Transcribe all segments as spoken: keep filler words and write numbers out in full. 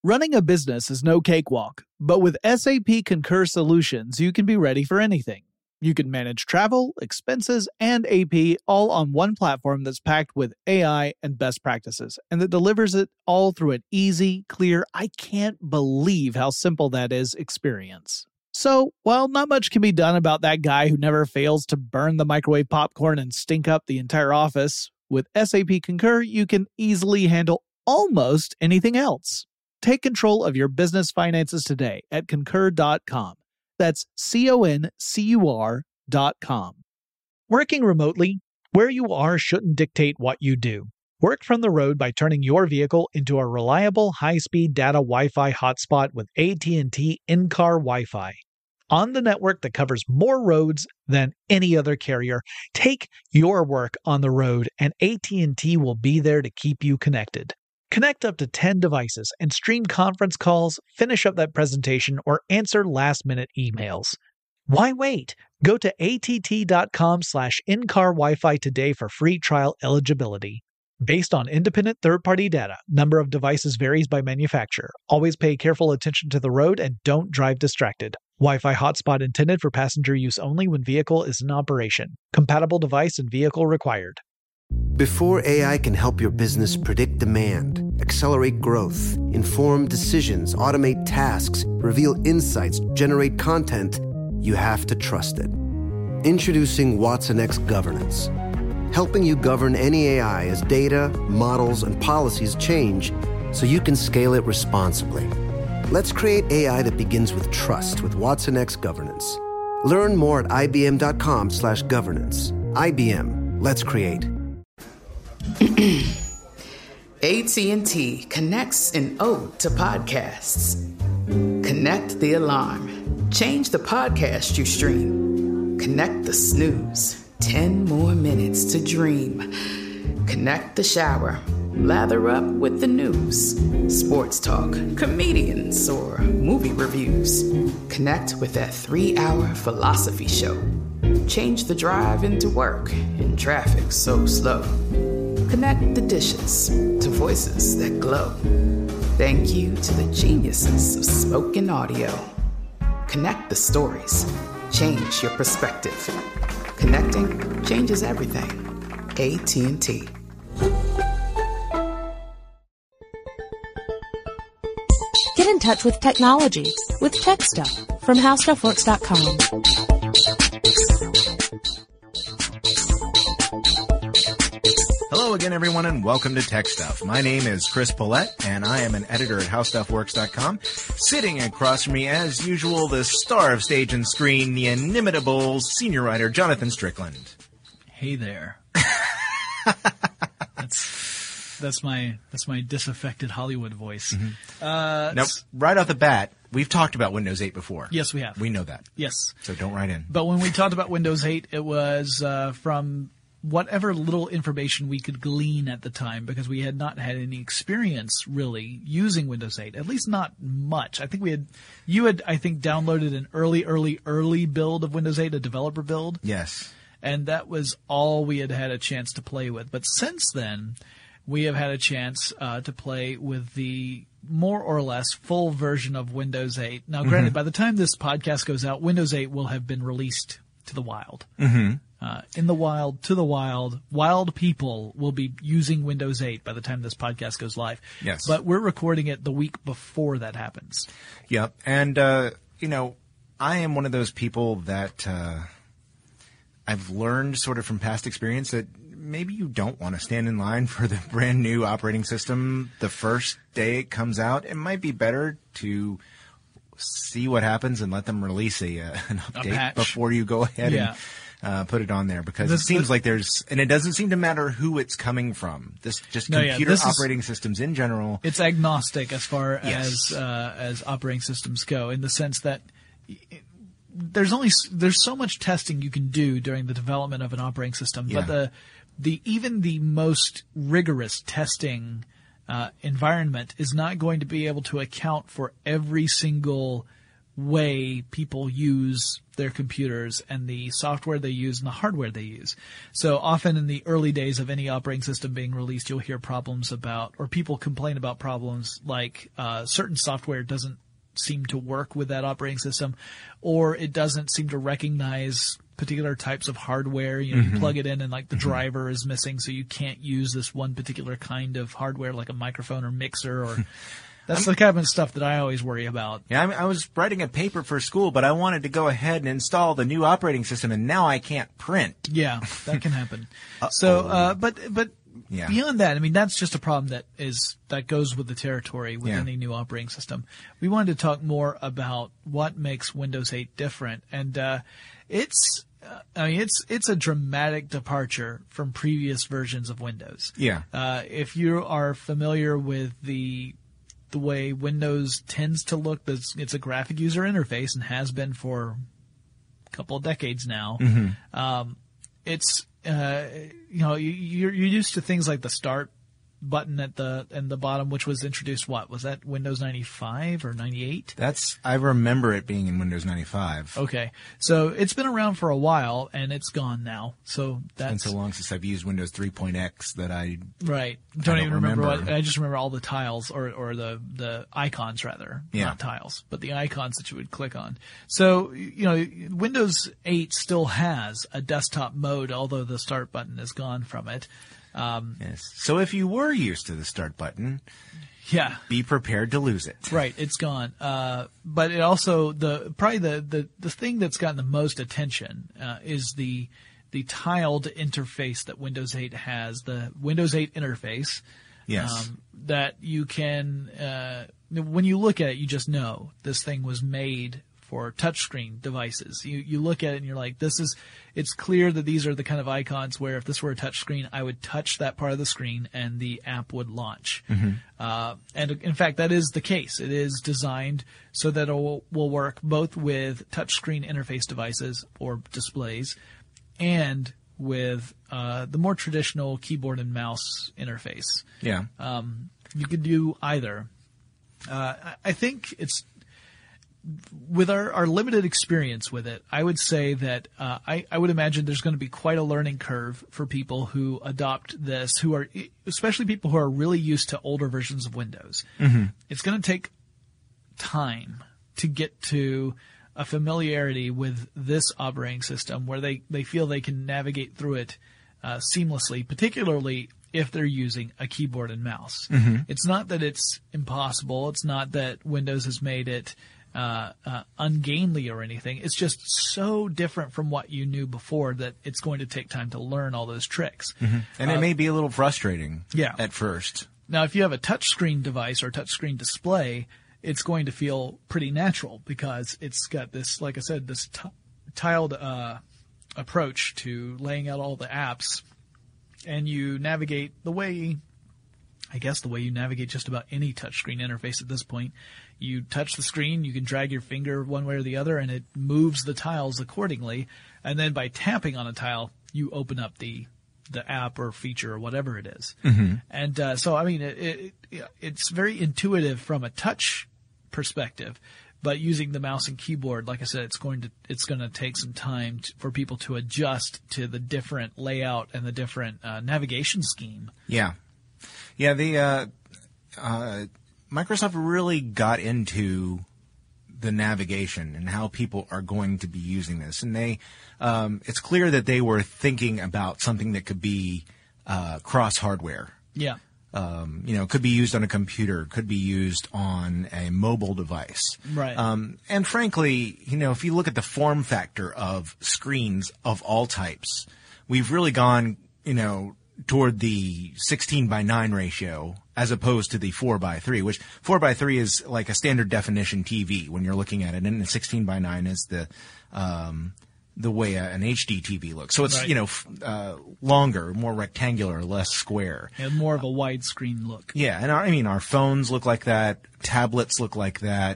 Running a business is no cakewalk, but with S A P Concur Solutions, you can be ready for anything. You can manage travel, expenses, and A P all on one platform that's packed with A I and best practices, and that delivers it all through an easy, clear, I can't believe how simple that is experience. So, while not much can be done about that guy who never fails to burn the microwave popcorn and stink up the entire office, with S A P Concur, you can easily handle almost anything else. Take control of your business finances today at concur dot com. That's C O N C U R dot com. Working remotely, where you are shouldn't dictate what you do. Work from the road by turning your vehicle into a reliable high-speed data Wi-Fi hotspot with A T and T in-car Wi-Fi. On the network that covers more roads than any other carrier, take your work on the road and A T and T will be there to keep you connected. Connect up to ten devices and stream conference calls, finish up that presentation, or answer last-minute emails. Why wait? Go to A T T dot com slash in-car Wi-Fi today for free trial eligibility. Based on independent third-party data, number of devices varies by manufacturer. Always pay careful attention to the road and don't drive distracted. Wi-Fi hotspot intended for passenger use only when vehicle is in operation. Compatible device and vehicle required. Before A I can help your business predict demand, accelerate growth, inform decisions, automate tasks, reveal insights, generate content, you have to trust it. Introducing watsonx Governance, helping you govern any A I as data, models, and policies change so you can scale it responsibly. Let's create A I that begins with trust with watsonx Governance. Learn more at I B M dot com slash governance. I B M, let's create. A T and T connects an ode to podcasts. Connect the alarm. Change the podcast you stream. Connect the snooze. Ten more minutes to dream. Connect the shower. Lather up with the news. Sports talk, comedians, or movie reviews. Connect with that three-hour philosophy show. Change the drive into work in traffic so slow. Connect the dishes to voices that glow. Thank you to the geniuses of spoken audio. Connect the stories. Change your perspective. Connecting changes everything. A T and T. Get in touch with technology with Tech Stuff from how stuff works dot com. Hello again, everyone, and welcome to Tech Stuff. My name is Chris Pollette, and I am an editor at how stuff works dot com. Sitting across from me, as usual, the star of stage and screen, the inimitable senior writer, Jonathan Strickland. Hey there. that's that's my that's my disaffected Hollywood voice. Mm-hmm. Uh, now, right off the bat, we've talked about Windows eight before. Yes, we have. We know that. Yes. So don't write in. But when we talked about Windows eight, it was uh, from whatever little information we could glean at the time, because we had not had any experience really using Windows eight, at least not much. I think we had, you had, I think, downloaded an early, early, early build of Windows eight, a developer build. Yes. And that was all we had had a chance to play with. But since then, we have had a chance uh, to play with the more or less full version of Windows eight. Now, granted, mm-hmm. by the time this podcast goes out, Windows eight will have been released to the wild. Mm-hmm. Uh, in the wild, to the wild, wild people will be using Windows eight by the time this podcast goes live. Yes. But we're recording it the week before that happens. Yep. And, uh, you know, I am one of those people that uh, I've learned sort of from past experience that maybe you don't want to stand in line for the brand new operating system the first day it comes out. It might be better to see what happens and let them release a, uh, an update before you go ahead yeah. and Uh, put it on there, because this, it seems this, like there's, and it doesn't seem to matter who it's coming from. This just no, computer yeah, this operating is, systems in general. It's agnostic as far yes. as uh, as operating systems go, in the sense that it, there's only there's so much testing you can do during the development of an operating system, yeah. but the the even the most rigorous testing uh, environment is not going to be able to account for every single way people use their computers and the software they use and the hardware they use. So often in the early days of any operating system being released, you'll hear problems about, or people complain about problems like uh, certain software doesn't seem to work with that operating system, or it doesn't seem to recognize particular types of hardware. You know, mm-hmm. you plug it in and like the mm-hmm. driver is missing, so you can't use this one particular kind of hardware like a microphone or mixer or that's I'm, the kind of stuff that I always worry about. Yeah, I, I was writing a paper for school, but I wanted to go ahead and install the new operating system, and now I can't print. Yeah, that can happen. so, uh, but but yeah. beyond that, I mean, that's just a problem that is that goes with the territory with yeah. any new operating system. We wanted to talk more about what makes Windows eight different, and uh, it's. Uh, I mean, it's it's a dramatic departure from previous versions of Windows. Yeah. Uh, if you are familiar with the the way Windows tends to look, it's, it's a graphic user interface and has been for a couple of decades now. Mm-hmm. Um, it's uh, you know you, you're, you're used to things like the Start button at the in the bottom, which was introduced. What was that? Windows ninety-five or ninety-eight? That's I remember it being in Windows ninety-five. Okay, so it's been around for a while and it's gone now. So that's it's been so long since I've used Windows three point X that I right don't, I don't even remember. remember what I just remember all the tiles or or the the icons rather, yeah. not tiles, but the icons that you would click on. So you know, Windows eight still has a desktop mode, although the Start button is gone from it. Um, yes. So if you were used to the Start button, yeah, be prepared to lose it. Right, it's gone. Uh, but it also the probably the, the, the thing that's gotten the most attention uh, is the the tiled interface that Windows eight has, the Windows eight interface. Yes. Um, that you can uh, when you look at it, you just know this thing was made for touchscreen devices. You you look at it and you're like, this is, it's clear that these are the kind of icons where if this were a touchscreen, I would touch that part of the screen and the app would launch. Mm-hmm. Uh, and in fact, that is the case. It is designed so that it will, will work both with touchscreen interface devices or displays and with uh, the more traditional keyboard and mouse interface. Yeah. Um, you could do either. Uh, I think it's, with our, our limited experience with it, I would say that uh, I, I would imagine there's going to be quite a learning curve for people who adopt this, who are especially people who are really used to older versions of Windows. Mm-hmm. It's going to take time to get to a familiarity with this operating system where they, they feel they can navigate through it uh, seamlessly, particularly if they're using a keyboard and mouse. Mm-hmm. It's not that it's impossible. It's not that Windows has made it Uh, uh, ungainly or anything. It's just so different from what you knew before that it's going to take time to learn all those tricks. Mm-hmm. And uh, it may be a little frustrating yeah. at first. Now, if you have a touchscreen device or touchscreen display, it's going to feel pretty natural because it's got this, like I said, this t- tiled uh, approach to laying out all the apps, and you navigate the way, I guess the way you navigate just about any touchscreen interface at this point. You touch the screen, you can drag your finger one way or the other, and it moves the tiles accordingly. And then by tapping on a tile, you open up the the app or feature or whatever it is. Mm-hmm. And uh, so, I mean, it, it, it's very intuitive from a touch perspective. But using the mouse and keyboard, like I said, it's going to it's going to take some time to, for people to adjust to the different layout and the different uh, navigation scheme. Yeah, yeah. The uh, uh, Microsoft really got into the navigation and how people are going to be using this, and they um, it's clear that they were thinking about something that could be uh, cross hardware. Yeah. Um, you know, could be used on a computer, could be used on a mobile device. Right. Um, and frankly, you know, if you look at the form factor of screens of all types, we've really gone, you know, toward the sixteen by nine ratio as opposed to the four by three, which four by three is like a standard definition T V when you're looking at it, and the sixteen by nine is the, um, the way a, an H D T V looks. So it's, right. you know, f- uh, longer, more rectangular, less square. And more of a widescreen look. Yeah, and our, I mean, our phones look like that, tablets look like that,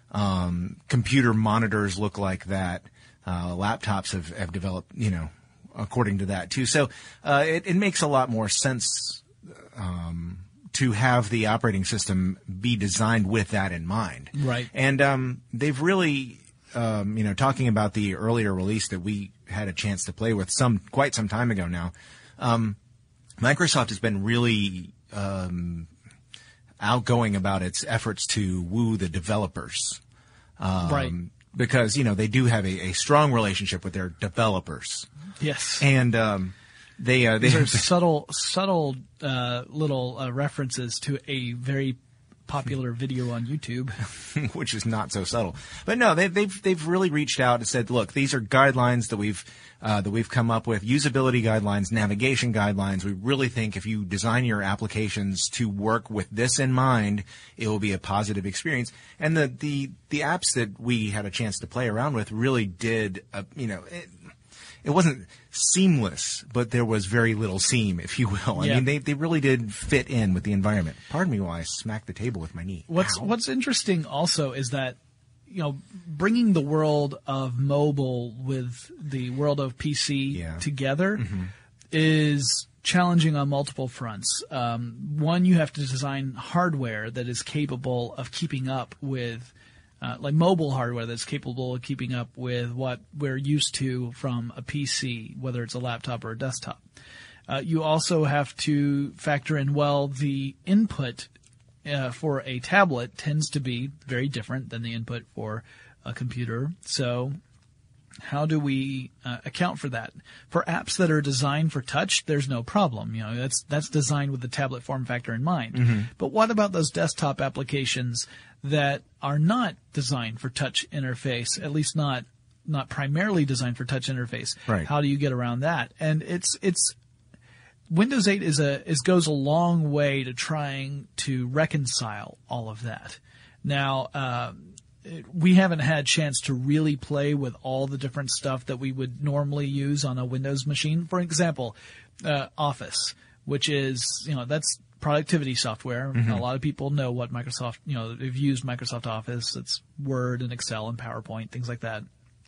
um, computer monitors look like that, uh, laptops have, have developed, you know, according to that too. So, uh, it, it makes a lot more sense, um, to have the operating system be designed with that in mind. Right. And um, they've really, um, you know, talking about the earlier release that we had a chance to play with some quite some time ago now, um, Microsoft has been really um, outgoing about its efforts to woo the developers. Um, right. Because, you know, they do have a, a strong relationship with their developers. Yes. And um, they uh, they These are subtle, subtle uh, little uh, references to a very popular video on YouTube, which is not so subtle. But no, they, they've they've really reached out and said, look, these are guidelines that we've uh, that we've come up with, usability guidelines, navigation guidelines. We really think if you design your applications to work with this in mind, it will be a positive experience. And the the the apps that we had a chance to play around with really did, uh, you know. It, It wasn't seamless, but there was very little seam, if you will. I yeah. mean, they, they really did fit in with the environment. Pardon me while I smack the table with my knee. What's Ow. What's interesting also is that, you know, bringing the world of mobile with the world of P C yeah. together mm-hmm. is challenging on multiple fronts. Um, one, you have to design hardware that is capable of keeping up with Uh, like mobile hardware that's capable of keeping up with what we're used to from a P C, whether it's a laptop or a desktop. Uh, you also have to factor in, well, the input uh, for a tablet tends to be very different than the input for a computer. So how do we uh, account for that? For apps that are designed for touch, there's no problem. You know, that's that's designed with the tablet form factor in mind. Mm-hmm. But what about those desktop applications that are not designed for touch interface, at least not not primarily designed for touch interface? Right. How do you get around that? And it's it's Windows eight is a is goes a long way to trying to reconcile all of that. Now, uh, we haven't had a chance to really play with all the different stuff that we would normally use on a Windows machine. For example, uh, Office, which is, you know, that's productivity software. Mm-hmm. A lot of people know what Microsoft, you know, they've used Microsoft Office. It's Word and Excel and PowerPoint, things like that.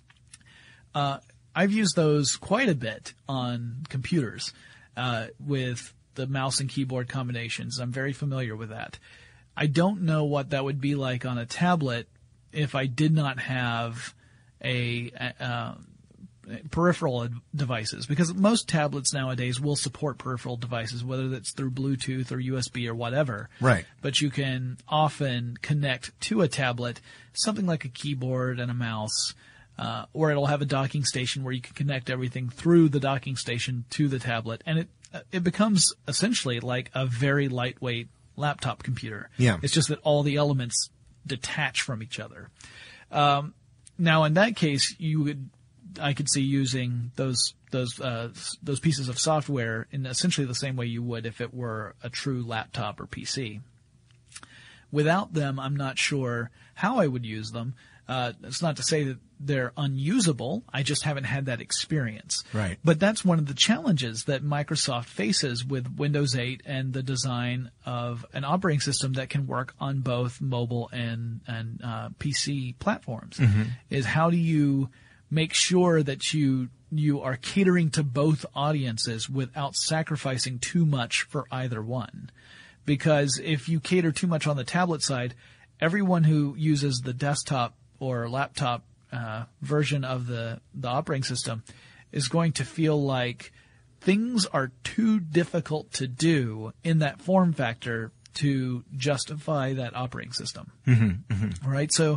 Uh, I've used those quite a bit on computers uh, with the mouse and keyboard combinations. I'm very familiar with that. I don't know what that would be like on a tablet if I did not have a, a uh, peripheral devices, because most tablets nowadays will support peripheral devices, whether that's through Bluetooth or U S B or whatever. Right. But you can often connect to a tablet something like a keyboard and a mouse, uh, or it'll have a docking station where you can connect everything through the docking station to the tablet, and it it becomes essentially like a very lightweight laptop computer. Yeah. It's just that all the elements detach from each other. Um, now, in that case, you would, I could see using those those uh, those pieces of software in essentially the same way you would if it were a true laptop or P C. Without them, I'm not sure how I would use them. Uh, it's not to say that they're unusable. I just haven't had that experience. Right. But that's one of the challenges that Microsoft faces with Windows eight and the design of an operating system that can work on both mobile and and uh, P C platforms. Mm-hmm. Is how do you make sure that you you are catering to both audiences without sacrificing too much for either one? Because if you cater too much on the tablet side, everyone who uses the desktop or laptop uh, version of the, the operating system is going to feel like things are too difficult to do in that form factor to justify that operating system. Mm-hmm, mm-hmm. Right? So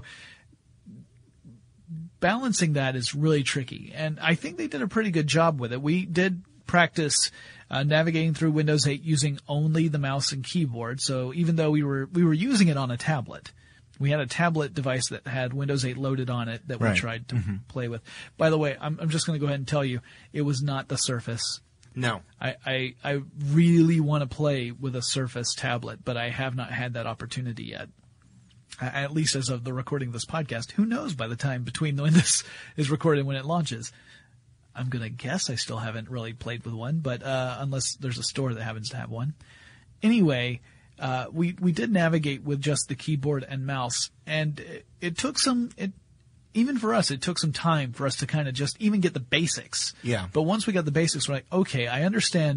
balancing that is really tricky. And I think they did a pretty good job with it. We did practice uh, navigating through Windows eight using only the mouse and keyboard. So even though we were we were using it on a tablet, we had a tablet device that had Windows eight loaded on it that we right. tried to mm-hmm. play with. By the way, I'm, I'm just going to go ahead and tell you, it was not the Surface. No. I, I, I really want to play with a Surface tablet, but I have not had that opportunity yet. At least as of the recording of this podcast. Who knows by the time between when this is recorded and when it launches. I'm going to guess I still haven't really played with one, but uh, unless there's a store that happens to have one. Anyway, uh, we, we did navigate with just the keyboard and mouse, and it, it took some, it, even for us, it took some time for us to kind of just even get the basics. Yeah. But once we got the basics, we're like, okay, I understand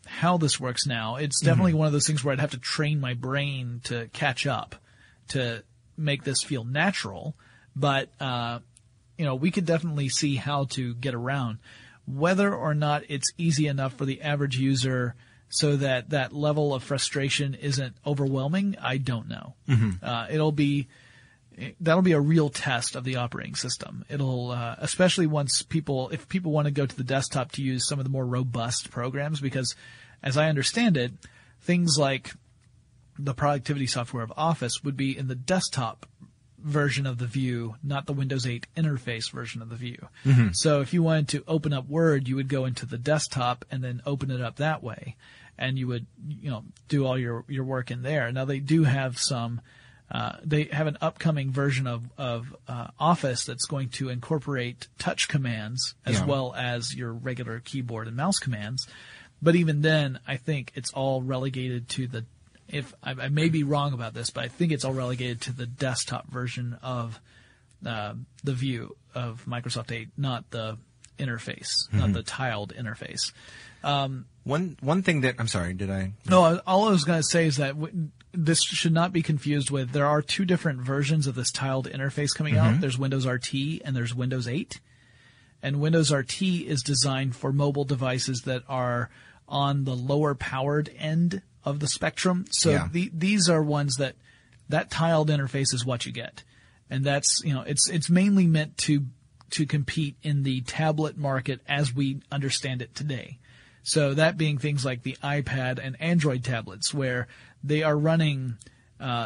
how this works now. It's definitely mm-hmm. one of those things where I'd have to train my brain to catch up to make this feel natural. But, uh, you know, we could definitely see how to get around. Whether or not it's easy enough for the average user so that that level of frustration isn't overwhelming, I don't know. Mm-hmm. Uh, it'll be, that'll be a real test of the operating system. It'll, uh, especially once people, if people want to go to the desktop to use some of the more robust programs, because as I understand it, things like the productivity software of Office would be in the desktop version of the view, not the Windows eight interface version of the view. Mm-hmm. So if you wanted to open up Word, you would go into the desktop and then open it up that way. And you would, you know, do all your, your work in there. Now they do have some, uh, they have an upcoming version of, of, uh, Office that's going to incorporate touch commands as yeah. well as your regular keyboard and mouse commands. But even then, I think it's all relegated to the, if I, I may be wrong about this, but I think it's all relegated to the desktop version of, uh, the view of Microsoft eight, not the interface, mm-hmm. not the tiled interface. Um, one one thing that I'm sorry, did I? No, all I was going to say is that w- this should not be confused with. There are two different versions of this tiled interface coming mm-hmm. out. There's Windows R T and there's Windows eight, and Windows R T is designed for mobile devices that are on the lower powered end of the spectrum. So yeah. the, these are ones that that tiled interface is what you get, and that's you know it's it's mainly meant to to compete in the tablet market as we understand it today. So that being things like the iPad and Android tablets, where they are running uh,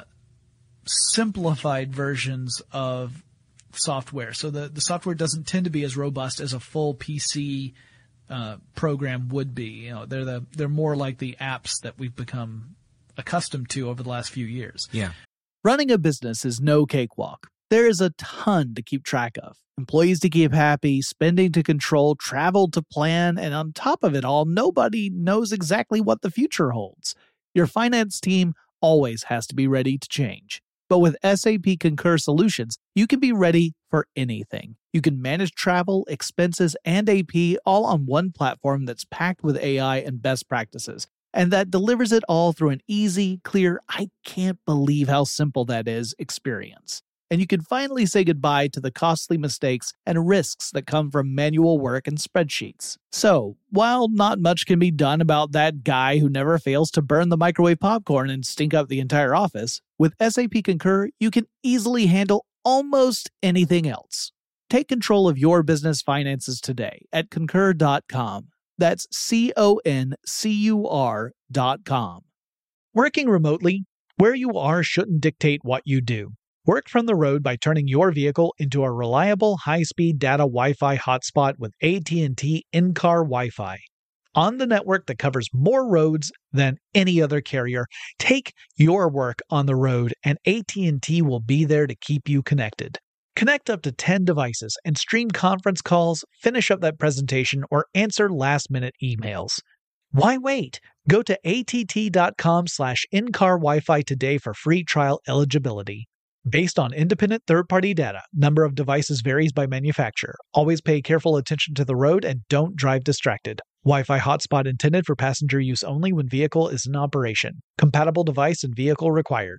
simplified versions of software. So the, the software doesn't tend to be as robust as a full P C uh, program would be. You know, they're the they're more like the apps that we've become accustomed to over the last few years. Yeah. Running a business is no cakewalk. There is a ton to keep track of. Employees to keep happy, spending to control, travel to plan, and on top of it all, nobody knows exactly what the future holds. Your finance team always has to be ready to change. But with S A P Concur Solutions, you can be ready for anything. You can manage travel, expenses, and A P all on one platform that's packed with A I and best practices, and that delivers it all through an easy, clear, I can't believe how simple that is experience. And you can finally say goodbye to the costly mistakes and risks that come from manual work and spreadsheets. So, while not much can be done about that guy who never fails to burn the microwave popcorn and stink up the entire office, with S A P Concur, you can easily handle almost anything else. Take control of your business finances today at concur dot com. That's C O N C U R dot com. Working remotely, where you are shouldn't dictate what you do. Work from the road by turning your vehicle into a reliable high-speed data Wi-Fi hotspot with A T and T in-car Wi-Fi. On the network that covers more roads than any other carrier, take your work on the road and A T and T will be there to keep you connected. Connect up to ten devices and stream conference calls, finish up that presentation, or answer last-minute emails. Why wait? Go to A T T dot com slash in-car Wi-Fi today for free trial eligibility. Based on independent third-party data, number of devices varies by manufacturer. Always pay careful attention to the road and don't drive distracted. Wi-Fi hotspot intended for passenger use only when vehicle is in operation. Compatible device and vehicle required.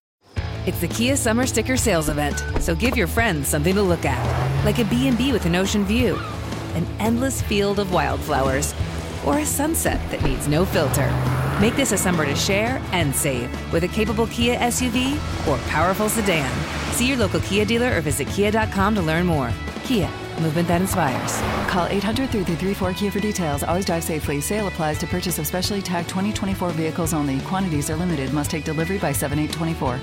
It's the Kia Summer Sticker Sales Event, so give your friends something to look at. Like a B and B with an ocean view, an endless field of wildflowers, or a sunset that needs no filter. Make this a summer to share and save with a capable Kia S U V or powerful sedan. See your local Kia dealer or visit kia dot com to learn more. Kia, movement that inspires. Call eight hundred, three three three, four Kia for details. Always drive safely. Sale applies to purchase of specially tagged twenty twenty-four vehicles only. Quantities are limited. Must take delivery by seven eight twenty-four.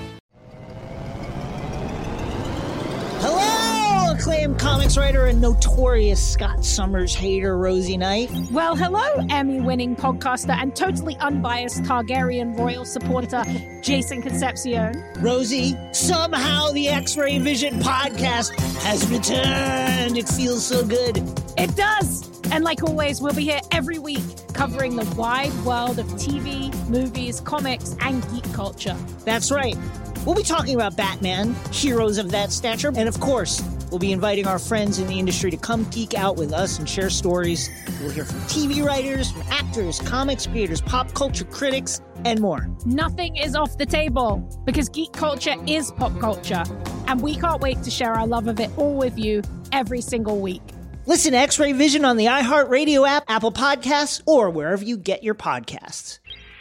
Acclaimed comics writer and notorious Scott Summers hater, Rosie Knight. Well, hello, Emmy-winning podcaster and totally unbiased Targaryen royal supporter, Jason Concepcion. Rosie, somehow the X-Ray Vision podcast has returned. It feels so good. It does. And like always, we'll be here every week covering the wide world of T V, movies, comics, and geek culture. That's right. We'll be talking about Batman, heroes of that stature, and of course, We'll be inviting our friends in the industry to come geek out with us and share stories. We'll hear from T V writers, from actors, comics creators, pop culture critics, and more. Nothing is off the table because geek culture is pop culture, and we can't wait to share our love of it all with you every single week. Listen to X-Ray Vision on the iHeartRadio app, Apple Podcasts, or wherever you get your podcasts.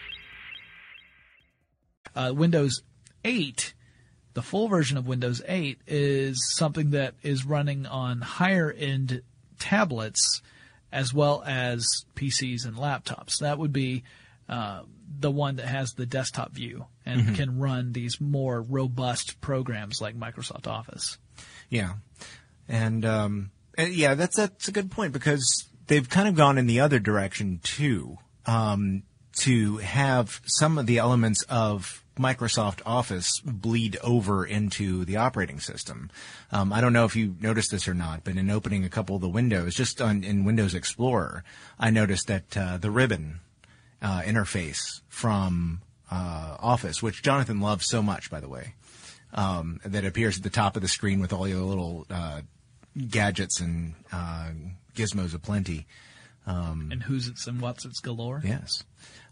Uh, Windows eight, the full version of Windows eight, is something that is running on higher-end tablets as well as P Cs and laptops. That would be uh, the one that has the desktop view and mm-hmm. can run these more robust programs like Microsoft Office. Yeah. And, um, and yeah, that's, that's a good point because they've kind of gone in the other direction too, um, to have some of the elements of Microsoft Office bleed over into the operating system. Um, I don't know if you noticed this or not, but in opening a couple of the windows, just on, in Windows Explorer, I noticed that uh, the ribbon uh, interface from uh, Office, which Jonathan loves so much, by the way, um, that appears at the top of the screen with all your little uh, gadgets and uh, gizmos aplenty. Um, and who's it's and what's it's galore. Yes.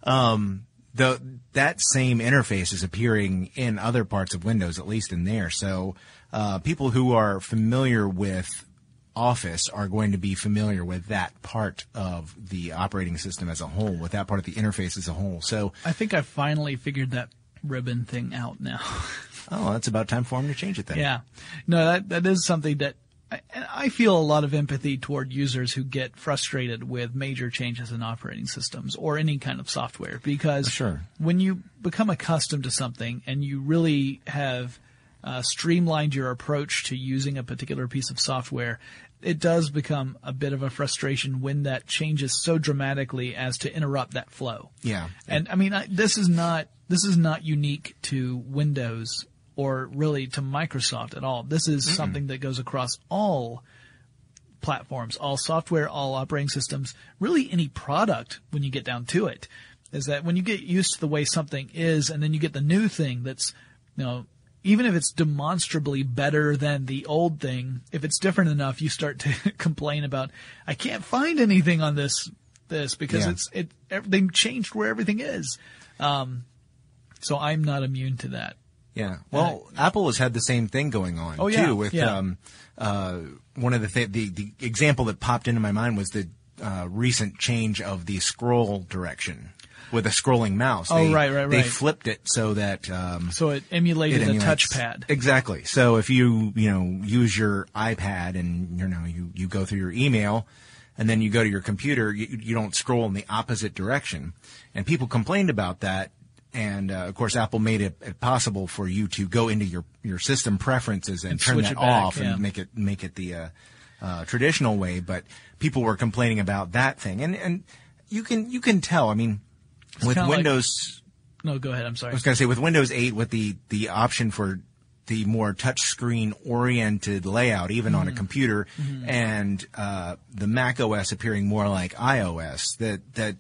Um, The, that same interface is appearing in other parts of Windows, at least in there. So uh, people who are familiar with Office are going to be familiar with that part of the operating system as a whole, with that part of the interface as a whole. So I think I finally figured that ribbon thing out now. Oh, it's about time for them to change it then. Yeah. No, that that is something that I, I feel a lot of empathy toward users who get frustrated with major changes in operating systems or any kind of software, because sure. when you become accustomed to something and you really have uh, streamlined your approach to using a particular piece of software, it does become a bit of a frustration when that changes so dramatically as to interrupt that flow. Yeah. And I mean, I, this is not this is not unique to Windows or really to Microsoft at all. This is Mm-mm. something that goes across all platforms, all software, all operating systems, really any product when you get down to it, is that when you get used to the way something is and then you get the new thing that's, you know, even if it's demonstrably better than the old thing, if it's different enough, you start to complain about, I can't find anything on this, this because Yeah. it's, it, they changed where everything is. Um, so I'm not immune to that. Yeah. Well, uh, Apple has had the same thing going on oh, yeah, too. With yeah. um, uh, one of the, th- the the example that popped into my mind was the uh, recent change of the scroll direction with a scrolling mouse. Oh, they, right, right, They right. flipped it so that um, so it emulated it a emulates, touchpad. Exactly. So if you you know use your iPad and you know you you go through your email. And then you go to your computer, you, you don't scroll in the opposite direction. And people complained about that. And, uh, of course, Apple made it, it possible for you to go into your, your system preferences and, And turn switch that it back, off yeah. and make it make it the uh, uh, traditional way. But people were complaining about that thing. And and you can you can tell. I mean, It's with kinda like- Windows. No, go ahead. I'm sorry. I was going to say with Windows eight, with the, the option for the more touchscreen oriented layout, even Mm-hmm. on a computer, and uh, the Mac O S appearing more like iOS, that that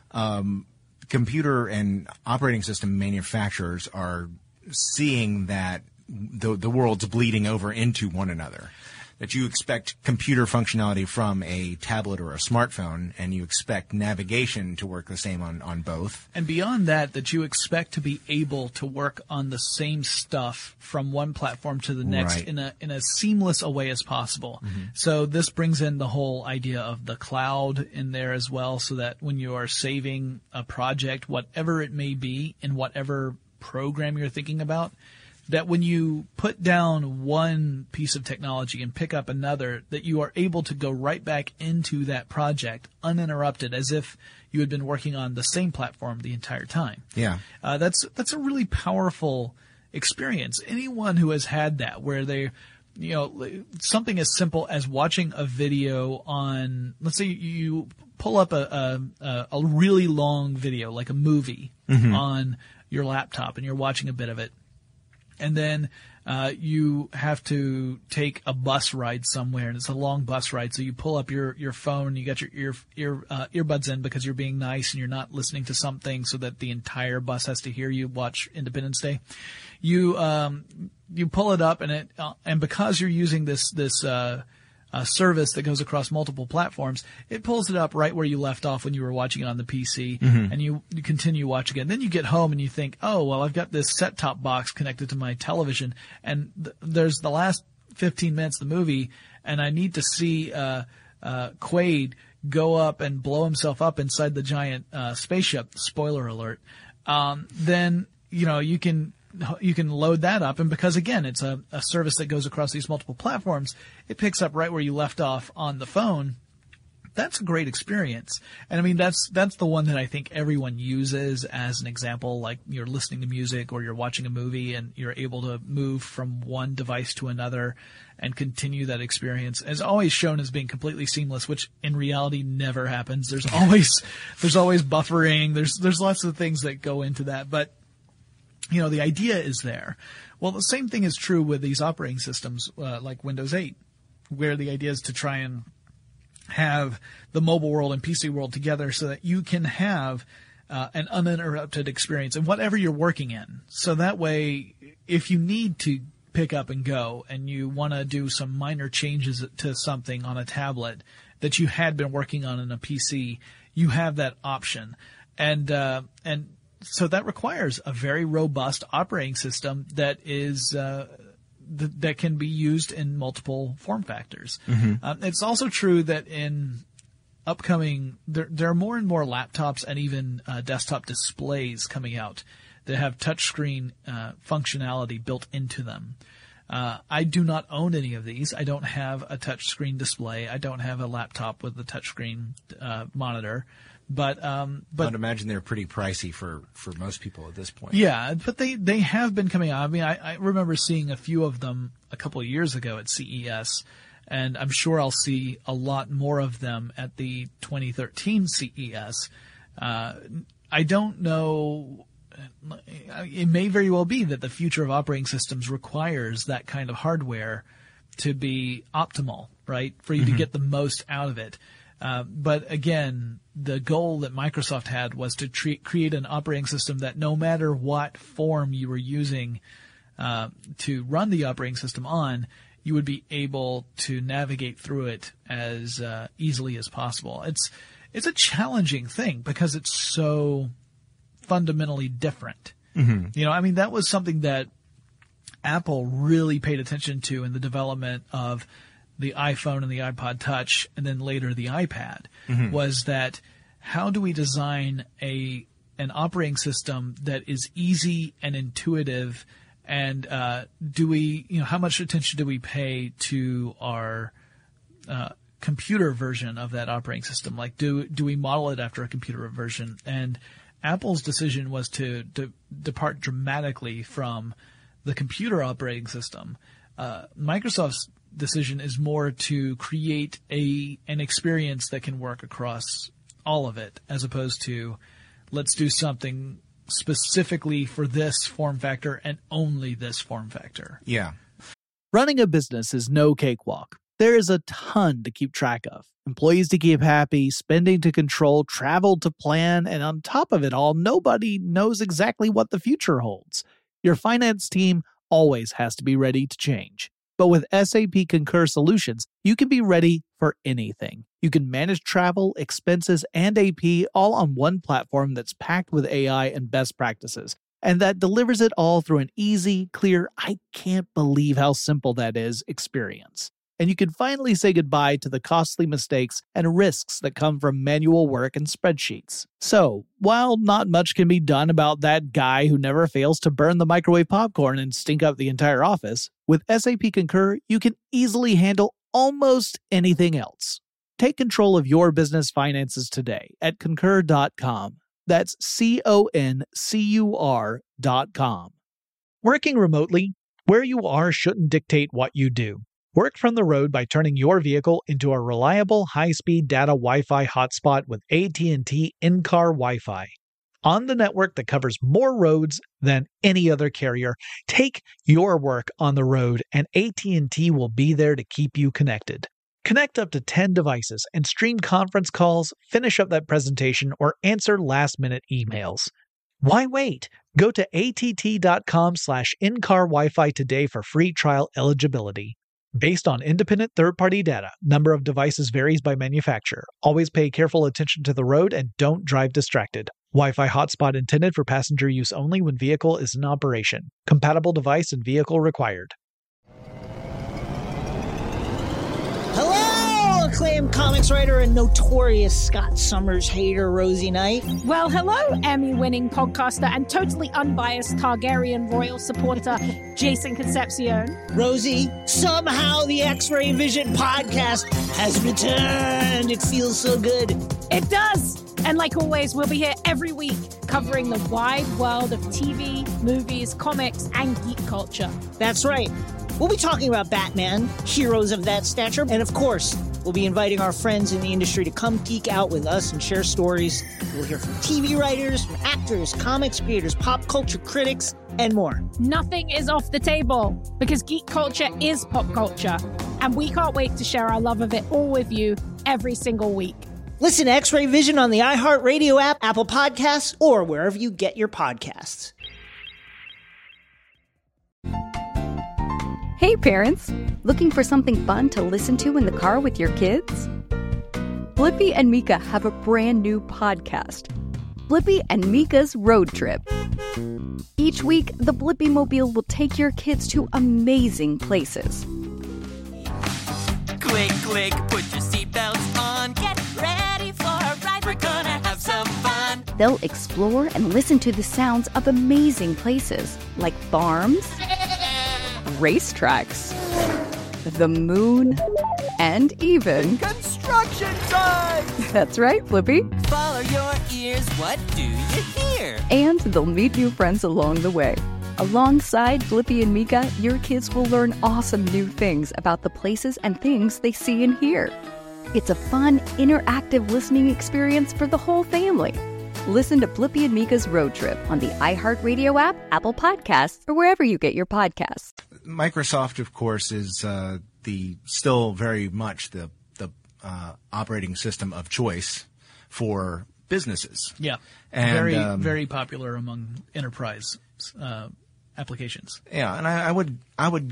um, computer and operating system manufacturers are seeing that the the world's bleeding over into one another. That you expect computer functionality from a tablet or a smartphone, and you expect navigation to work the same on, on both. And beyond that, that you expect to be able to work on the same stuff from one platform to the next Right. in a in as seamless a way as possible. Mm-hmm. So this brings in the whole idea of the cloud in there as well, so that when you are saving a project, whatever it may be, in whatever program you're thinking about, that when you put down one piece of technology and pick up another, that you are able to go right back into that project uninterrupted, as if you had been working on the same platform the entire time. Yeah. Uh, that's that's a really powerful experience. Anyone who has had that, where they, you know, something as simple as watching a video on, let's say you pull up a a, a really long video, like a movie, Mm-hmm. on your laptop, and you're watching a bit of it. And then uh, you have to take a bus ride somewhere, and it's a long bus ride. So you pull up your, your phone, you got your ear ear uh, earbuds in because you're being nice and you're not listening to something so that the entire bus has to hear you watch Independence Day. You um, you pull it up and it, uh, and because you're using this, this, uh, uh, service that goes across multiple platforms, it pulls it up right where you left off when you were watching it on the P C, mm-hmm. and you, you continue watching it. Then you get home and you think, oh, well, I've got this set-top box connected to my television, and th- there's the last fifteen minutes of the movie, and I need to see, uh, uh, Quaid go up and blow himself up inside the giant, uh, spaceship. Spoiler alert. Um, then, you know, you can, you can load that up, and because again, it's a, a service that goes across these multiple platforms, it picks up right where you left off on the phone. That's a great experience. And I mean, that's, that's the one that I think everyone uses as an example, like you're listening to music or you're watching a movie and you're able to move from one device to another and continue that experience, as always shown as being completely seamless, which in reality never happens. There's always, there's always buffering. There's, there's lots of things that go into that, but you know, the idea is there. Well, the same thing is true with these operating systems, uh, like Windows eight, where the idea is to try and have the mobile world and P C world together so that you can have uh, an uninterrupted experience in whatever you're working in. So that way, if you need to pick up and go and you want to do some minor changes to something on a tablet that you had been working on in a P C, you have that option. And, uh, and, So that requires a very robust operating system that is uh, th- that can be used in multiple form factors. Mm-hmm. Um, it's also true that in upcoming there, there are more and more laptops and even uh, desktop displays coming out that have touchscreen uh, functionality built into them. Uh, I do not own any of these. I don't have a touchscreen display. I don't have a laptop with a touchscreen uh, monitor. But, um, but I'd imagine they're pretty pricey for, for most people at this point. Yeah, but they, they have been coming out. I mean, I, I remember seeing a few of them a couple of years ago at C E S, and I'm sure I'll see a lot more of them at the twenty thirteen C E S. Uh, I don't know. It may very well be that the future of operating systems requires that kind of hardware to be optimal, right? For you mm-hmm. to get the most out of it. Uh, but again, the goal that Microsoft had was to tre- create an operating system that no matter what form you were using uh, to run the operating system on, you would be able to navigate through it as uh, easily as possible. It's it's a challenging thing because it's so fundamentally different. Mm-hmm. You know, I mean, that was something that Apple really paid attention to in the development of the iPhone and the iPod Touch, and then later the iPad, mm-hmm. was that how do we design a an operating system that is easy and intuitive, and uh, do we, you know, how much attention do we pay to our uh, computer version of that operating system? Like, do do we model it after a computer version? And Apple's decision was to, to depart dramatically from the computer operating system. Uh, Microsoft's decision is more to create a an experience that can work across all of it, as opposed to let's do something specifically for this form factor and only this form factor. Yeah. Running a business is no cakewalk. There is a ton to keep track of. Employees to keep happy, spending to control, travel to plan, and on top of it all, nobody knows exactly what the future holds. Your finance team always has to be ready to change. But with S A P Concur Solutions, you can be ready for anything. You can manage travel, expenses, and A P all on one platform that's packed with A I and best practices, and that delivers it all through an easy, clear, I can't believe how simple that is experience. And you can finally say goodbye to the costly mistakes and risks that come from manual work and spreadsheets. So, while not much can be done about that guy who never fails to burn the microwave popcorn and stink up the entire office, with S A P Concur, you can easily handle almost anything else. Take control of your business finances today at concur dot com. That's C O N C U R dot com. Working remotely, where you are shouldn't dictate what you do. Work from the road by turning your vehicle into a reliable high-speed data Wi-Fi hotspot with A T and T in-car Wi-Fi. On the network that covers more roads than any other carrier, take your work on the road and A T and T will be there to keep you connected. Connect up to ten devices and stream conference calls, finish up that presentation, or answer last-minute emails. Why wait? Go to att.com slash in-car Wi-Fi today for free trial eligibility. Based on independent third-party data, number of devices varies by manufacturer. Always pay careful attention to the road and don't drive distracted. Wi-Fi hotspot intended for passenger use only when vehicle is in operation. Compatible device and vehicle required. Hello, acclaimed comics writer and notorious Scott Summers hater, Rosie Knight. Well, hello, Emmy-winning podcaster and totally unbiased Targaryen royal supporter, Jason Concepcion. Rosie, somehow the X-Ray Vision podcast has returned. It feels so good. It does. And like always, we'll be here every week covering the wide world of T V, movies, comics, and geek culture. That's right. We'll be talking about Batman, heroes of that stature, and of course, we'll be inviting our friends in the industry to come geek out with us and share stories. We'll hear from T V writers, from actors, comics creators, pop culture critics, and more. Nothing is off the table because geek culture is pop culture, and we can't wait to share our love of it all with you every single week. Listen to X-Ray Vision on the iHeartRadio app, Apple Podcasts, or wherever you get your podcasts. Hey parents, looking for something fun to listen to in the car with your kids? Blippi and Mika have a brand new podcast, Blippi and Mika's Road Trip. Each week, the Blippi Mobile will take your kids to amazing places. Click, click, put your seatbelts on, get ready for a ride, we're gonna have some fun. They'll explore and listen to the sounds of amazing places like farms, racetracks, the moon, and even construction sites! That's right, Blippi. Follow your ears, what do you hear? And they'll meet new friends along the way. Alongside Blippi and Mika, your kids will learn awesome new things about the places and things they see and hear. It's a fun, interactive listening experience for the whole family. Listen to Blippi and Mika's Road Trip on the iHeartRadio app, Apple Podcasts, or wherever you get your podcasts. Microsoft, of course, is uh, the still very much the the uh, operating system of choice for businesses. Yeah, and, very um, very popular among enterprise uh, applications. Yeah, and I, I would I would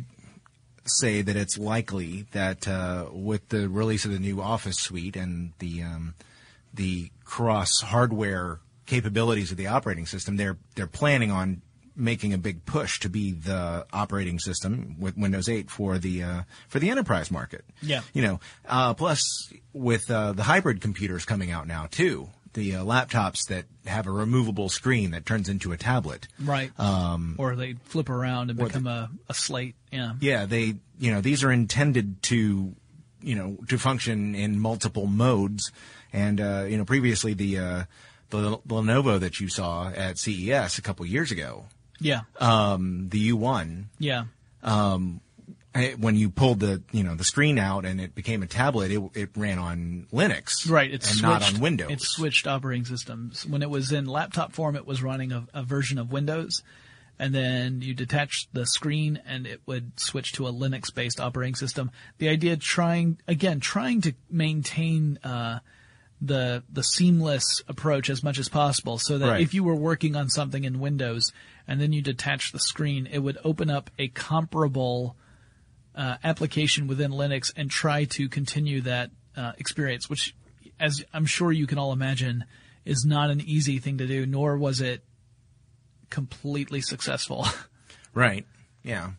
say that it's likely that uh, with the release of the new Office suite and the um, the cross hardware capabilities of the operating system, they're they're planning on making a big push to be the operating system with Windows eight for the uh, for the enterprise market. Yeah, you know, uh, plus with uh, the hybrid computers coming out now too, the uh, laptops that have a removable screen that turns into a tablet, right? Um, or they flip around and become the, a, a slate. Yeah, yeah. They you know these are intended to you know to function in multiple modes, and uh, you know previously the uh, the Lenovo that you saw at C E S a couple years ago. Yeah. Um, the U one. Yeah. Um, it, when you pulled the, you know, the screen out and it became a tablet, it, it ran on Linux. Right. It's and switched, not on Windows. It switched operating systems. When it was in laptop form, it was running a, a version of Windows. And then you detach the screen and it would switch to a Linux-based operating system. The idea trying, again, trying to maintain, uh, the the seamless approach as much as possible so that right. if you were working on something in Windows and then you detach the screen, it would open up a comparable uh, application within Linux and try to continue that uh, experience, which, as I'm sure you can all imagine, is not an easy thing to do, nor was it completely successful. Right. Yeah.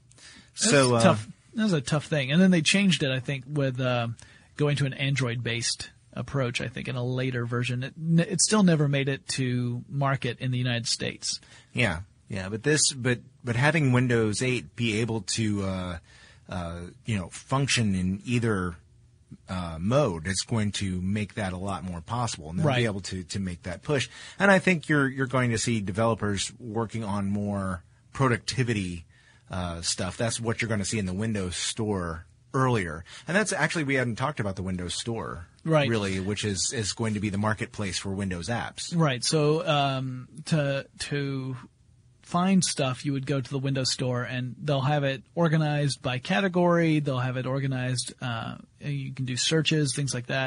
So uh, tough. That was a tough thing. And then they changed it, I think, with uh, going to an Android-based approach, I think, in a later version. It, it still never made it to market in the United States. Yeah, yeah, but this, but but having Windows eight be able to, uh, uh, you know, function in either uh, mode is going to make that a lot more possible, and they'll right. be able to to make that push. And I think you're you're going to see developers working on more productivity uh, stuff. That's what you're going to see in the Windows Store earlier, and that's actually we hadn't talked about the Windows Store. Right. Really, which is, is going to be the marketplace for Windows apps. Right. So um, to to find stuff, you would go to the Windows Store, and they'll have it organized by category. They'll have it organized. Uh, you can do searches, things like that.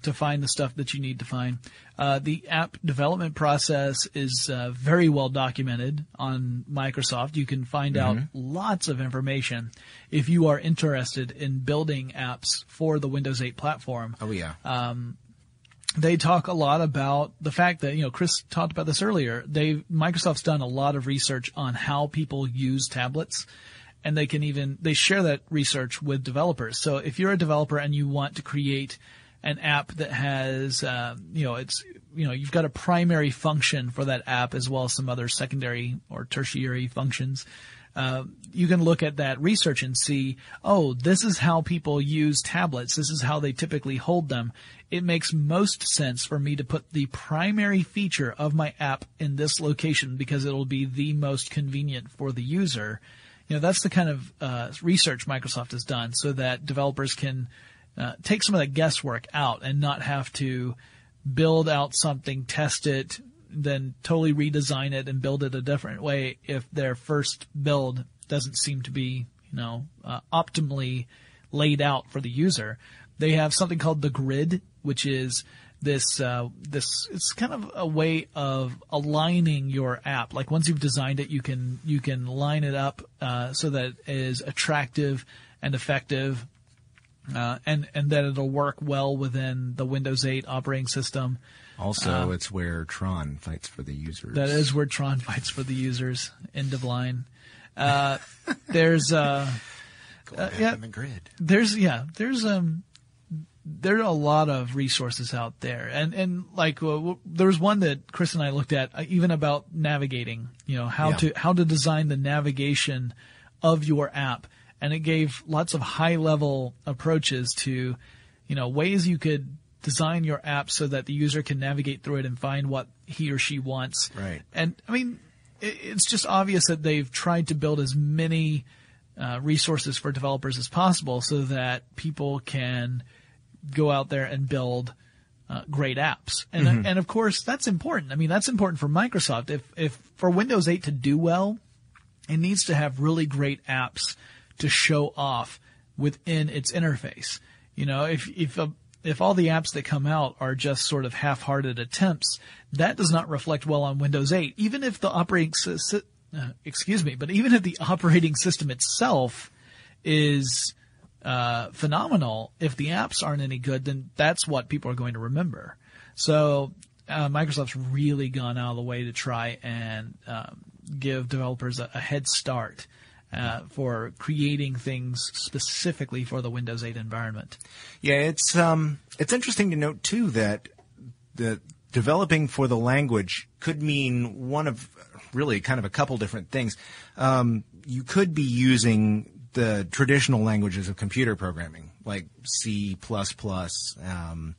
to find the stuff that you need to find. Uh, the app development process is uh, very well documented on Microsoft. You can find Mm-hmm. out lots of information if you are interested in building apps for the Windows eight platform. Oh, yeah. Um, they talk a lot about the fact that, you know, Chris talked about this earlier. They Microsoft's done a lot of research on how people use tablets. And they can even, they share that research with developers. So if you're a developer and you want to create an app that has, uh, you know, it's, you know, you've got a primary function for that app as well as some other secondary or tertiary functions, uh, you can look at that research and see, oh, this is how people use tablets. This is how they typically hold them. It makes most sense for me to put the primary feature of my app in this location because it'll be the most convenient for the user. You know, that's the kind of uh, research Microsoft has done so that developers can uh, take some of that guesswork out and not have to build out something, test it, then totally redesign it and build it a different way if their first build doesn't seem to be, you know, uh, optimally laid out for the user. They have something called the grid, which is this, uh, this, it's kind of a way of aligning your app. Like once you've designed it, you can, you can line it up, uh, so that it is attractive and effective, uh, and, and that it'll work well within the Windows eight operating system. Also, uh, it's where Tron fights for the users. That is where Tron fights for the users. End of line. Uh, there's, uh, Going uh, back yeah, in the grid. There's, yeah, there's, um, there are a lot of resources out there. And, and like, uh, there was one that Chris and I looked at, uh, even about navigating, you know, how Yeah. to, how to design the navigation of your app. And it gave lots of high level approaches to, you know, ways you could design your app so that the user can navigate through it and find what he or she wants. Right. And I mean, it, it's just obvious that they've tried to build as many, uh, resources for developers as possible so that people can go out there and build uh, great apps. And Mm-hmm. and of course that's important. I mean, that's important for Microsoft. If if for Windows eight to do well, it needs to have really great apps to show off within its interface. You know, if if a, if all the apps that come out are just sort of half-hearted attempts, that does not reflect well on Windows eight. Even if the operating sy- uh, excuse me, but even if the operating system itself is Uh, phenomenal. If the apps aren't any good, then that's what people are going to remember. So uh, Microsoft's really gone out of the way to try and um, give developers a, a head start uh, for creating things specifically for the Windows eight environment. Yeah, it's um, it's interesting to note too that the developing for the language could mean one of really kind of a couple different things. Um, you could be using the traditional languages of computer programming, like C plus plus, um,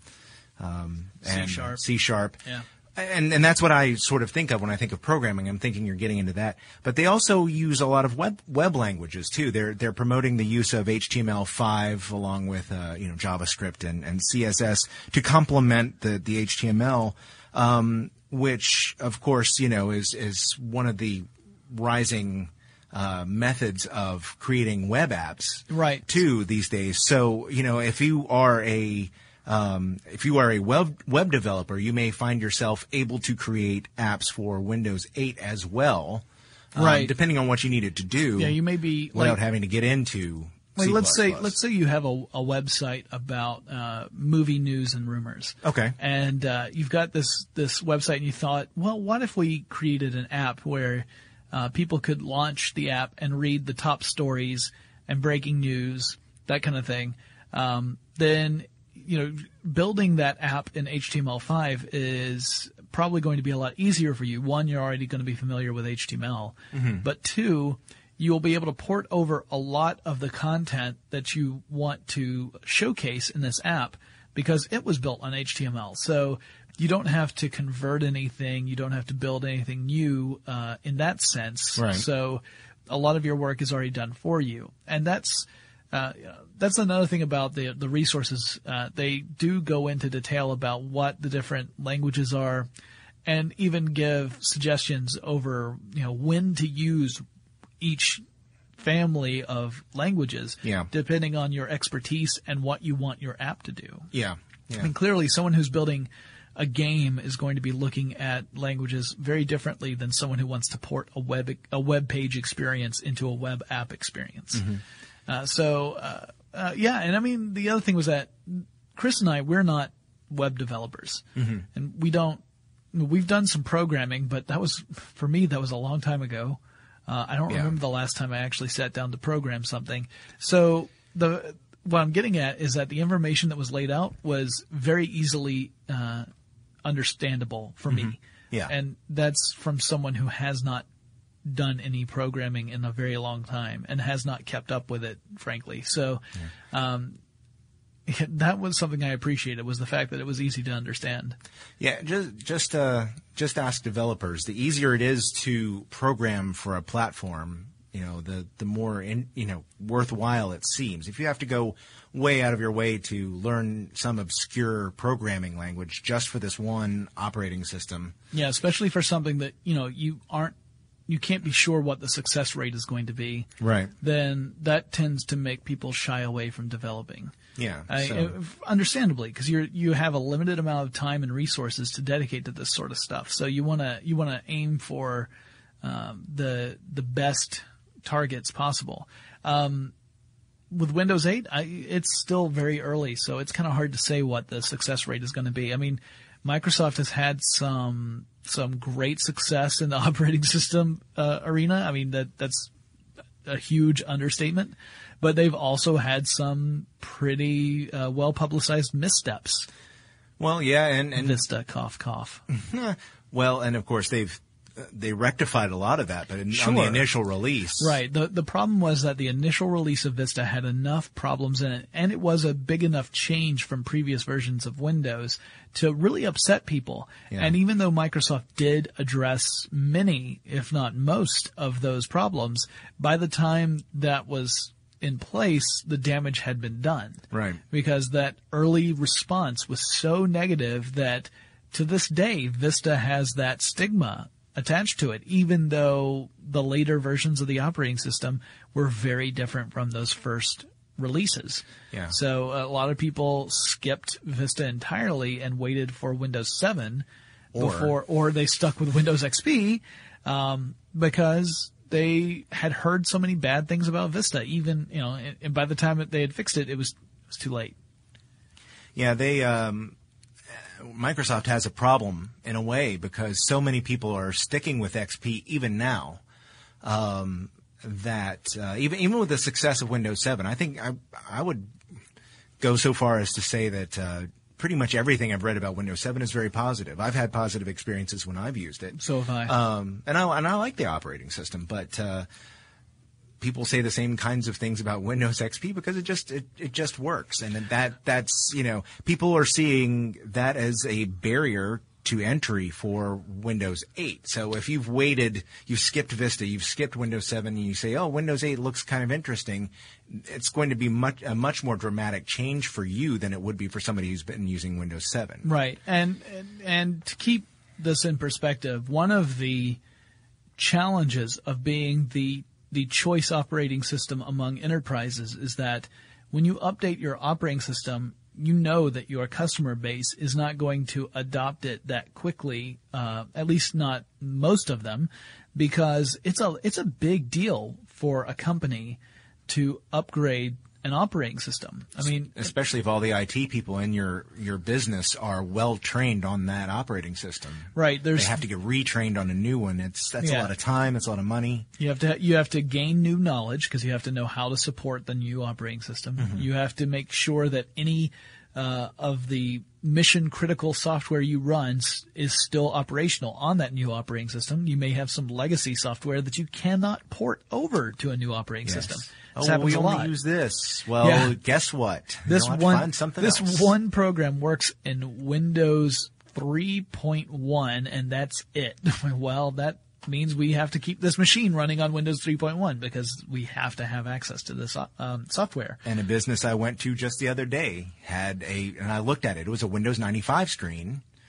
um, and C sharp. C sharp. Yeah. And, and that's what I sort of think of when I think of programming. I'm thinking you're getting into that. But they also use a lot of web, web languages too. They're, they're promoting the use of H T M L five along with, uh, you know, JavaScript and, and C S S to complement the, the H T M L, um, which of course, you know, is, is one of the rising, Uh, methods of creating web apps, right? Too these days. So you know, if you are a um, if you are a web web developer, you may find yourself able to create apps for Windows eight as well, um, right? Depending on what you need it to do. Yeah, you may be without like, having to get into. Like C++. let's say let's say you have a, a website about uh, movie news and rumors. Okay. And uh, you've got this this website, and you thought, well, what if we created an app where Uh, people could launch the app and read the top stories and breaking news, that kind of thing. Um, then, you know, building that app in H T M L five is probably going to be a lot easier for you. One, you're already going to be familiar with H T M L. Mm-hmm. But two, you will be able to port over a lot of the content that you want to showcase in this app because it was built on H T M L. So you don't have to convert anything. You don't have to build anything new uh, in that sense. Right. So a lot of your work is already done for you. And that's uh, that's another thing about the the resources. Uh, they do go into detail about what the different languages are and even give suggestions over, you know, when to use each family of languages Yeah. depending on your expertise and what you want your app to do. Yeah. Yeah. I mean, clearly someone who's building a game is going to be looking at languages very differently than someone who wants to port a web a web page experience into a web app experience. Mm-hmm. Uh, so, uh, uh, yeah, and I mean, the other thing was that Chris and I, we're not web developers. Mm-hmm. And we don't, we've done some programming, but that was, for me, that was a long time ago. Uh, I don't Yeah. remember the last time I actually sat down to program something. So the, what I'm getting at is that the information that was laid out was very easily, uh, understandable for me. Yeah. And that's from someone who has not done any programming in a very long time and has not kept up with it, frankly. So, um, that was something I appreciated, was the fact that it was easy to understand. Yeah, just just uh, just ask developers. The easier it is to program for a platform, you know, the the more in, you know worthwhile it seems. If you have to go way out of your way to learn some obscure programming language just for this one operating system, Yeah, especially for something that, you know, you aren't, you can't be sure what the success rate is going to be. Right. Then that tends to make people shy away from developing. Yeah, I, so- uh, understandably, because you you have a limited amount of time and resources to dedicate to this sort of stuff. So you want to you want to aim for um, the the best targets possible. Um, with Windows eight, I, it's still very early, so it's kind of hard to say what the success rate is going to be. I mean, Microsoft has had some some great success in the operating system uh, arena. I mean, that that's a huge understatement. But they've also had some pretty uh, well-publicized missteps. Well, yeah, and, and Vista, cough, cough. well, and of course they've uh, they rectified a lot of that, but in, Sure. on the initial release, Right. The the problem was that the initial release of Vista had enough problems in it, and it was a big enough change from previous versions of Windows to really upset people. Yeah. And even though Microsoft did address many, if not most, of those problems, by the time that was in place, the damage had been done. Right. Because that early response was so negative that to this day, Vista has that stigma attached to it, even though the later versions of the operating system were very different from those first releases. Yeah. So a lot of people skipped Vista entirely and waited for Windows seven Or- before, or they stuck with Windows X P, um, because they had heard so many bad things about Vista. Even, you know, and, and by the time that they had fixed it, it was it was too late. Yeah, they um, Microsoft has a problem in a way because so many people are sticking with X P even now. Um, that uh, even even with the success of Windows seven, I think I I would go so far as to say that uh, pretty much everything I've read about Windows seven is very positive. I've had positive experiences when I've used it. So have I. Um, and I and I like the operating system, but uh, people say the same kinds of things about Windows X P because it just it, it just works, and that that's you know people are seeing that as a barrier to entry for Windows eight. So if you've waited, you've skipped Vista, you've skipped Windows seven, and you say, oh, Windows eight looks kind of interesting, it's going to be much a much more dramatic change for you than it would be for somebody who's been using Windows seven. Right. And, and, and to keep this in perspective, one of the challenges of being the, the choice operating system among enterprises is that when you update your operating system, you know that your customer base is not going to adopt it that quickly, uh, at least not most of them, because it's a it's a big deal for a company to upgrade an operating system. I mean, especially if all the I T people in your your business are well trained on that operating system. Right. There's they have to get retrained on a new one. It's that's Yeah. a lot of time. It's a lot of money. You have to you have to gain new knowledge because you have to know how to support the new operating system. Mm-hmm. You have to make sure that any uh, of the mission critical software you run s- is still operational on that new operating system. You may have some legacy software that you cannot port over to a new operating Yes. system. Oh, This well, happens we a only lot. use this. Well, Yeah. guess what? This You'll have to one find something this else. one program works in Windows three point one, and that's it. Well, that means we have to keep this machine running on Windows three point one because we have to have access to this um, software. And a business I went to just the other day had a, and I looked at it. It was a Windows ninety-five screen,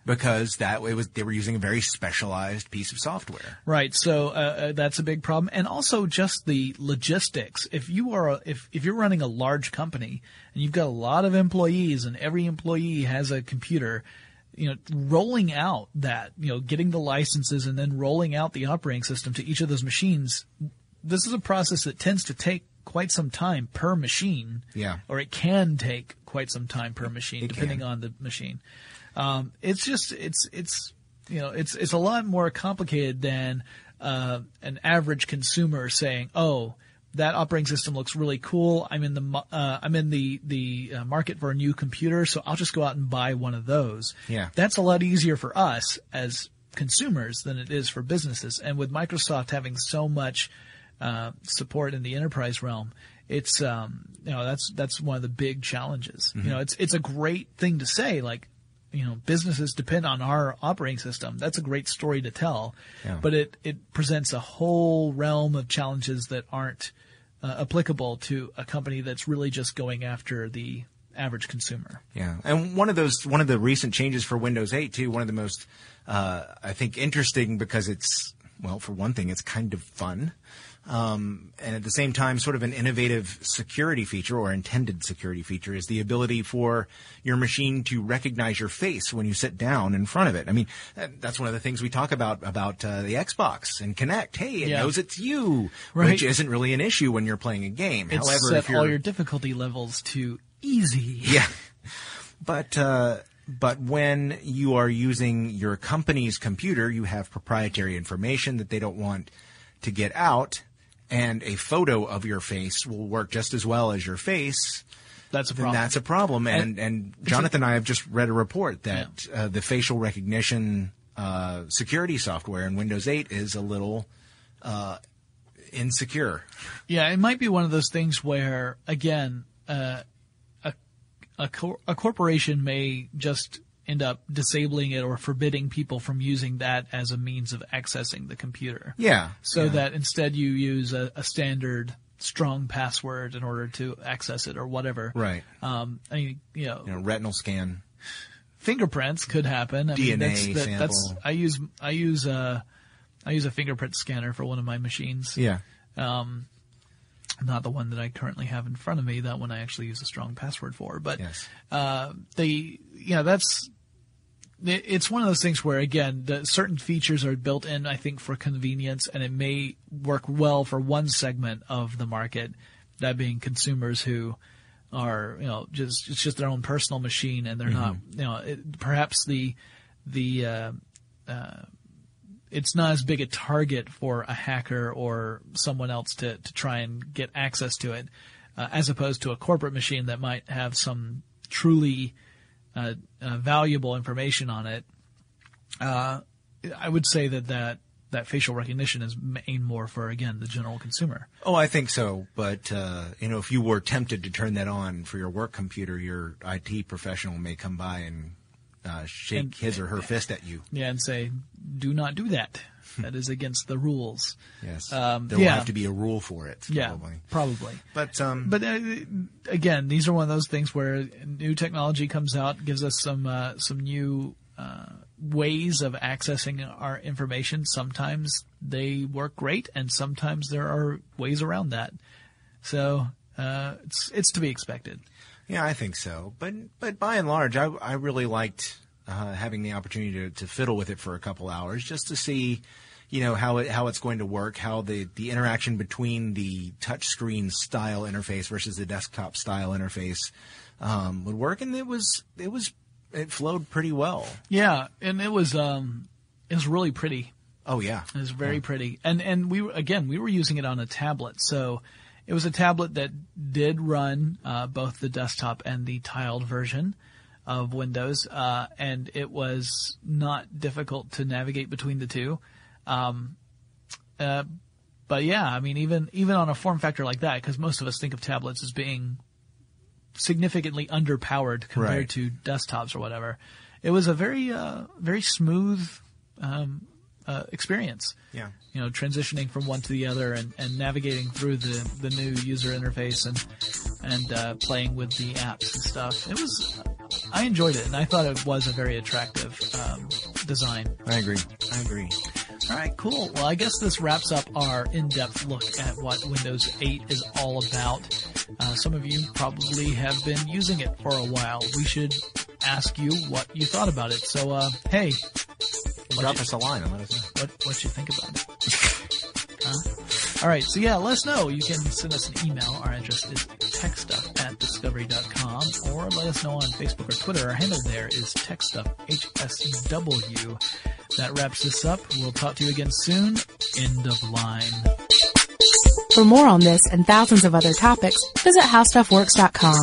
because that it was they were using a very specialized piece of software. Right. So uh, uh, that's a big problem, and also just the logistics. If you are a, if if you're running a large company and you've got a lot of employees, and every employee has a computer, you know, rolling out that, you know, getting the licenses and then rolling out the operating system to each of those machines, this is a process that tends to take quite some time per machine. Yeah. Or it can take quite some time per machine, It depending can. on the machine. Um, it's just, it's, it's, you know, it's, it's a lot more complicated than, uh, an average consumer saying, oh, that operating system looks really cool. I'm in the, uh, I'm in the, the uh, market for a new computer, so I'll just go out and buy one of those. Yeah. That's a lot easier for us as consumers than it is for businesses. And with Microsoft having so much, uh, support in the enterprise realm, it's, um, you know, that's, that's one of the big challenges. Mm-hmm. You know, it's, it's a great thing to say, like, you know, businesses depend on our operating system. That's a great story to tell, Yeah. but it, it presents a whole realm of challenges that aren't uh, applicable to a company that's really just going after the average consumer. Yeah. And one of those, one of the recent changes for Windows eight too, one of the most, uh, I think interesting because it's, well, for one thing, it's kind of fun. Um, and at the same time, sort of an innovative security feature or intended security feature is the ability for your machine to recognize your face when you sit down in front of it. I mean, that- that's one of the things we talk about, about, uh, the Xbox and Kinect. Hey, it Yeah. knows it's you, Right. which isn't really an issue when you're playing a game. It's However, set if you're, all your difficulty levels to easy. yeah. But, uh, but when you are using your company's computer, you have proprietary information that they don't want to get out, and a photo of your face will work just as well as your face. That's a Then problem. that's a problem. And, And- and Jonathan and I have just read a report that uh, the facial recognition uh, security software in Windows eight is a little uh, insecure. Yeah, it might be one of those things where, again, uh, a a, cor- a corporation may just end up disabling it or forbidding people from using that as a means of accessing the computer. Yeah. So yeah. that instead you use a, a standard strong password in order to access it or whatever. Right. Um, I mean, you know, You know, retinal scan. fingerprints could happen. I D N A mean, that's, that, sample. that's I use I use a I use a fingerprint scanner for one of my machines. Yeah. Um, not the one that I currently have in front of me. That one I actually use a strong password for. But Yes. uh, they, you know, that's it- it's one of those things where, again, the certain features are built in, I think, for convenience, and it may work well for one segment of the market, that being consumers who are, you know, just it's just their own personal machine, and they're not, you know, it, perhaps the the uh, uh, it's not as big a target for a hacker or someone else to to try and get access to it, uh, as opposed to a corporate machine that might have some truly Uh, uh, valuable information on it. Uh, I would say that, that that facial recognition is aimed more for, again, the general consumer. Oh, I think so. But, uh, you know, if you were tempted to turn that on for your work computer, your I T professional may come by and uh, shake And- his or her fist at you. Yeah, and say, do not do that. That is against the rules. Yes. Um, there will yeah. have to be a rule for it, Yeah, probably. probably. But, um, But uh, again, these are one of those things where new technology comes out, gives us some uh, some new uh, ways of accessing our information. Sometimes they work great, and sometimes there are ways around that. So uh, it's it's to be expected. yeah, I think so. But, but by and large, I, I really liked uh, having the opportunity to, to fiddle with it for a couple hours just to see, you know, how it, how it's going to work, how the, the interaction between the touchscreen style interface versus the desktop style interface, um, would work. And it was, it was, it flowed pretty well. Yeah, and it was um, it was really pretty. Oh yeah. It was very pretty. And and we were, again, we were using it on a tablet. So it was a tablet that did run uh, both the desktop and the tiled version of Windows. Uh, and it was not difficult to navigate between the two. Um, uh, but yeah, I mean, even, even on a form factor like that, because most of us think of tablets as being significantly underpowered compared Right. to desktops or whatever. It was a very, uh, very smooth, um, uh, experience. Yeah. You know, transitioning from one to the other and, and navigating through the, the new user interface and, and, uh, playing with the apps and stuff. It was, I enjoyed it, and I thought it was a very attractive um, design. I agree. I agree. All right, cool. Well, I guess this wraps up our in-depth look at what Windows eight is all about. Uh, some of you probably have been using it for a while. We should ask you what you thought about it. So, uh, hey. Drop us a line and let us know. What, what you think about it. Huh? All right, so yeah, let us know. You can send us an email. Our address is techstuff at discovery dot com, or let us know on Facebook or Twitter. Our handle there is techstuff, H S W. That wraps this up. We'll talk to you again soon. End of line. For more on this and thousands of other topics, visit how stuff works dot com.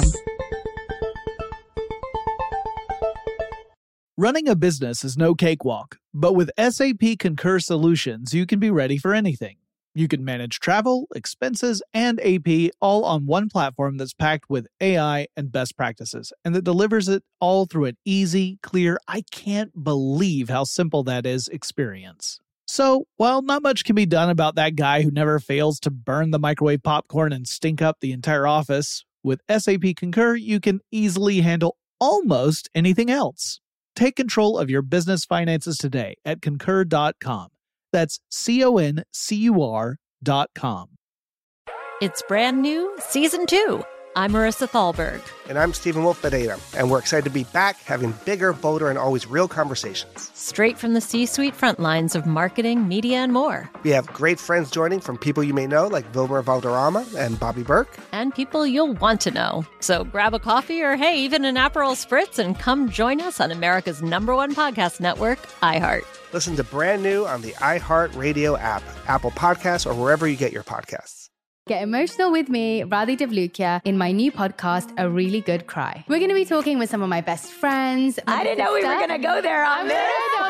Running a business is no cakewalk, but with S A P Concur Solutions, you can be ready for anything. You can manage travel, expenses, and A P all on one platform that's packed with A I and best practices, and that delivers it all through an easy, clear, I can't believe how simple that is experience. So, while not much can be done about that guy who never fails to burn the microwave popcorn and stink up the entire office, with S A P Concur, you can easily handle almost anything else. Take control of your business finances today at concur dot com. That's C O N C U R dot com. It's brand new, season two. I'm Marissa Thalberg. And I'm Stephen Wolf Bedeta, and we're excited to be back having bigger, bolder, and always real conversations. Straight from the C-suite front lines of marketing, media, and more. We have great friends joining from people you may know, like Vilmer Valderrama and Bobby Burke. And people you'll want to know. So grab a coffee or, hey, even an Aperol Spritz and come join us on America's number one podcast network, iHeart. Listen to brand new on the iHeart Radio app, Apple Podcasts, or wherever you get your podcasts. Get emotional with me, Radhi Devlukia, in my new podcast, A Really Good Cry. We're going to be talking with some of my best friends. I didn't know we were going to go there on this.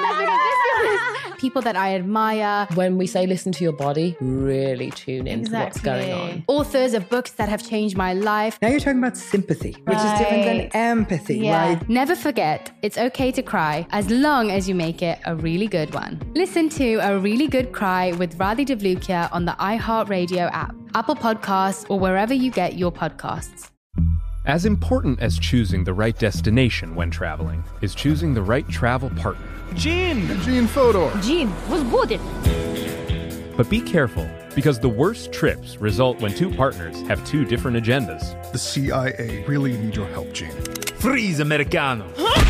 People that I admire. When we say listen to your body, really tune into Exactly. what's going on. Authors of books that have changed my life. Now you're talking about sympathy, which Right. is different than empathy, Yeah. right? Never forget, it's okay to cry as long as you make it a really good one. Listen to A Really Good Cry with Radhi Devlukia on the iHeartRadio app, Apple Podcasts, or wherever you get your podcasts. As important as choosing the right destination when traveling is choosing the right travel partner. Gene! Gene Fodor! Gene, was good. But be careful, because the worst trips result when two partners have two different agendas. The C I A really need your help, Gene. Freeze, Americano!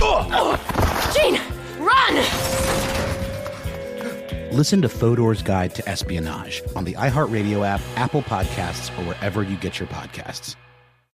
Gene, run! Listen to Fodor's Guide to Espionage on the iHeartRadio app, Apple Podcasts, or wherever you get your podcasts.